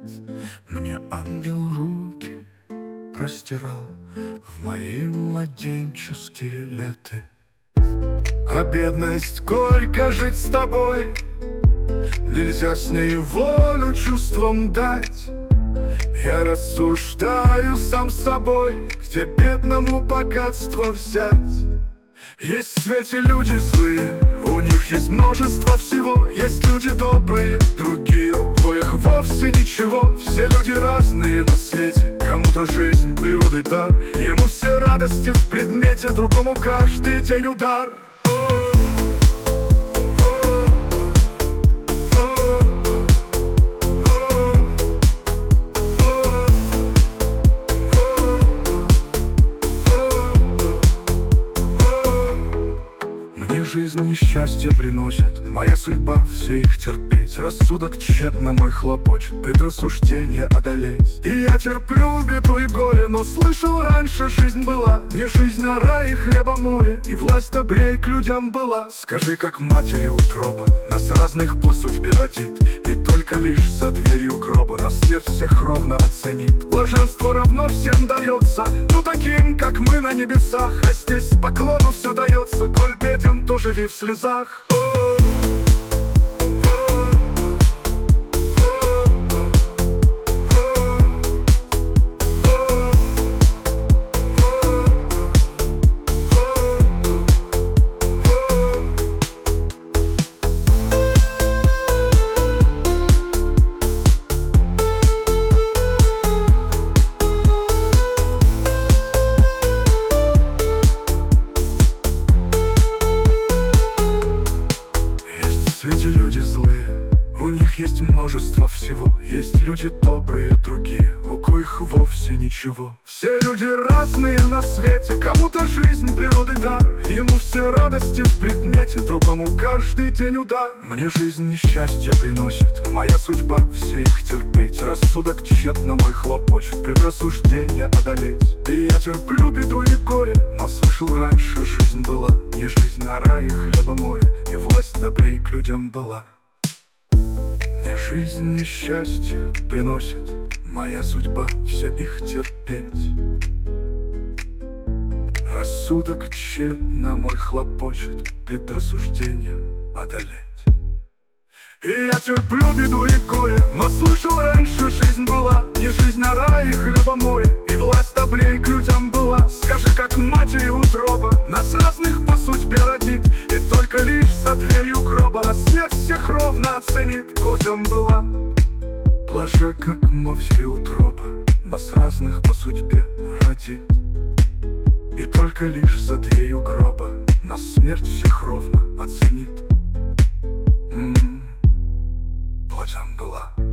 Мне ангел руки простирал в мои младенческие леты. А бедность горько жить с тобой, нельзя с ней волю чувствам дать. Я рассуждаю сам с собой, где бедному богатство взять. Есть в свете люди злые, у них есть множество всего. Есть люди добрые, другие, у коих вовсе ничего. Все люди разные на свете, кому-то жизнь, природы дар. Ему все радости в предмете, другому каждый день удар. Жизнь несчастье приносит, моя судьба все их терпеть. Рассудок тщетно мой хлопочет, предрассуждение одолеть. И я терплю беду и горе, но слышал раньше жизнь была не жизнь, а рай и хлеба море, и власть добрей к людям была. Скажи, как матери утроба нас разных по судьбе родит, и только лишь за дверью гроба нас смерть всех ровно оценит. Блаженство равно всем дается, ну таким, как мы на небесах. А здесь поклону все дается, коль беден, то живи в слезах. Люди злые, у них есть множество всего. Есть люди добрые, другие, у коих вовсе ничего. Все люди разные на свете, кому-то жизнь, природы дар. Ему все радости в предмете, другому каждый день удар. Мне жизнь несчастье приносит, моя судьба все их терпеть. Рассудок тщетно мой хлопочет, предрассуждение одолеть. И я терплю беду и горе, но слышал раньше жизнь была не жизнь, а рай и хлеба море, и власть добрей к людям была. Мне жизнь несчастье приносит, моя судьба все их терпеть. Рассудок тщетно мой хлопочет, предрассуждение одолеть. И я терплю беду и горе, но слышал раньше жизнь была не жизнь, а рай и хлеба море, и власть добрей к людям была. Скажи, как матери утроба нас разных по судьбе родит, и только лишь за дверью гроба нас смерть всех ровно оценит. Людям была блаже, как матери утроба нас разных по судьбе родит, и только лишь за дверью гроба нас смерть всех ровно оценит. Людям была.